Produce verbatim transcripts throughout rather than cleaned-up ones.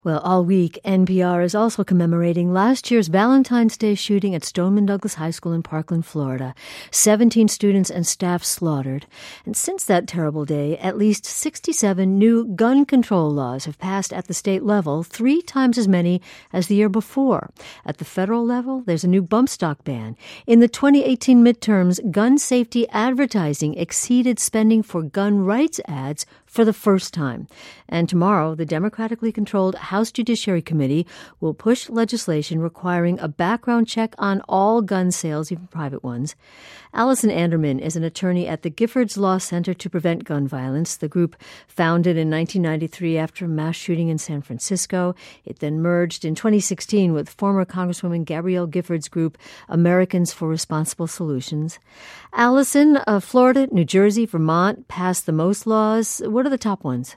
Well, all week, N P R is also commemorating last year's Valentine's Day shooting at Stoneman Douglas High School in Parkland, Florida. Seventeen students and staff slaughtered. And since that terrible day, at least sixty-seven new gun control laws have passed at the state level, three times as many as the year before. At the federal level, there's a new bump stock ban. In the twenty eighteen midterms, gun safety advertising exceeded spending for gun rights ads for the first time. And tomorrow, the democratically controlled House Judiciary Committee will push legislation requiring a background check on all gun sales, even private ones. Allison Anderman is an attorney at the Giffords Law Center to Prevent Gun Violence, the group founded in nineteen ninety-three after a mass shooting in San Francisco. It then merged in twenty sixteen with former Congresswoman Gabrielle Giffords' group, Americans for Responsible Solutions. Allison, uh, Florida, New Jersey, Vermont passed the most laws. What are the top ones?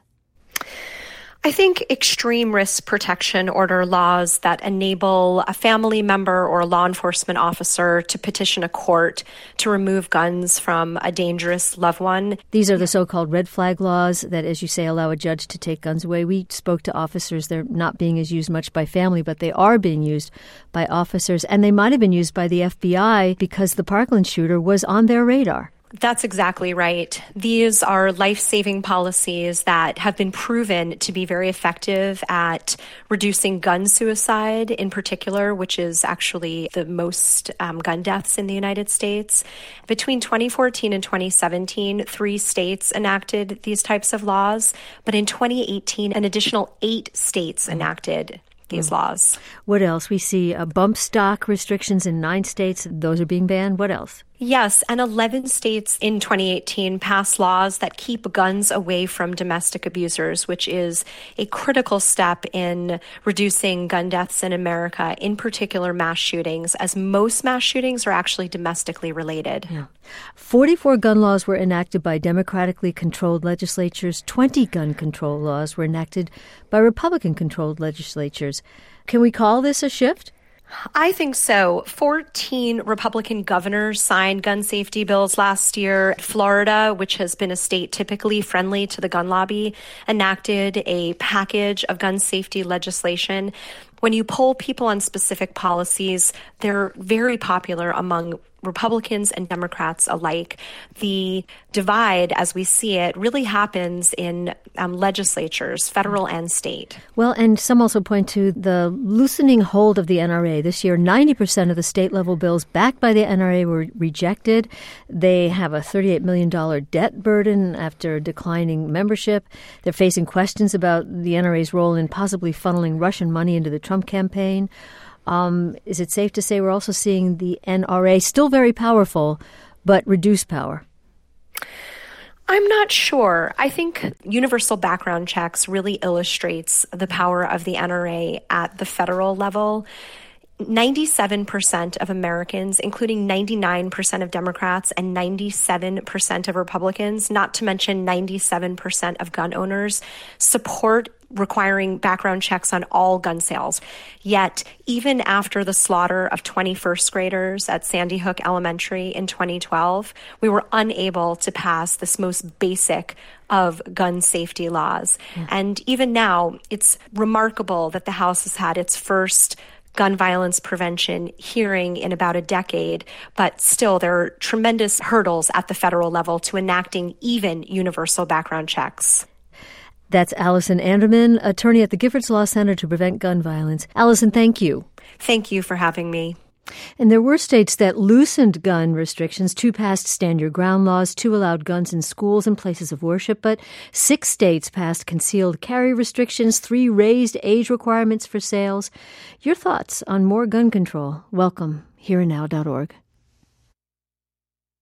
I think extreme risk protection order laws that enable a family member or a law enforcement officer to petition a court to remove guns from a dangerous loved one. These are the so-called red flag laws that, as you say, allow a judge to take guns away. We spoke to officers. They're not being as used much by family, but they are being used by officers. And they might have been used by the F B I because the Parkland shooter was on their radar. That's exactly right. These are life-saving policies that have been proven to be very effective at reducing gun suicide in particular, which is actually the most um, gun deaths in the United States. Between twenty fourteen and twenty seventeen, three states enacted these types of laws, but in twenty eighteen, an additional eight states enacted these laws. What else? We see uh, bump stock restrictions in nine states. Those are being banned. What else? Yes, and eleven states in twenty eighteen passed laws that keep guns away from domestic abusers, which is a critical step in reducing gun deaths in America, in particular mass shootings, as most mass shootings are actually domestically related. Yeah. forty-four gun laws were enacted by democratically controlled legislatures. twenty gun control laws were enacted by Republican-controlled legislatures. Can we call this a shift? I think so. fourteen Republican governors signed gun safety bills last year. Florida, which has been a state typically friendly to the gun lobby, enacted a package of gun safety legislation. When you poll people on specific policies, they're very popular among Republicans and Democrats alike. The divide, as we see it, really happens in um, legislatures, federal and state. Well, and some also point to the loosening hold of the N R A. This year, ninety percent of the state-level bills backed by the N R A were rejected. They have a thirty-eight million dollars debt burden after declining membership. They're facing questions about the N R A's role in possibly funneling Russian money into the Trump campaign. Um, is it safe to say we're also seeing the N R A still very powerful, but reduced power? I'm not sure. I think universal background checks really illustrates the power of the N R A at the federal level. ninety-seven percent of Americans, including ninety-nine percent of Democrats and ninety-seven percent of Republicans, not to mention ninety-seven percent of gun owners, support requiring background checks on all gun sales. Yet, even after the slaughter of twenty first graders at Sandy Hook Elementary in twenty twelve, we were unable to pass this most basic of gun safety laws. Yeah. And even now, it's remarkable that the House has had its first gun violence prevention hearing in about a decade, but still there are tremendous hurdles at the federal level to enacting even universal background checks. That's Allison Anderman, attorney at the Giffords Law Center to Prevent Gun Violence. Allison, thank you. Thank you for having me. And there were states that loosened gun restrictions. Two passed stand your ground laws, two allowed guns in schools and places of worship, but six states passed concealed carry restrictions, three raised age requirements for sales. Your thoughts on more gun control? Welcome, here and now dot org.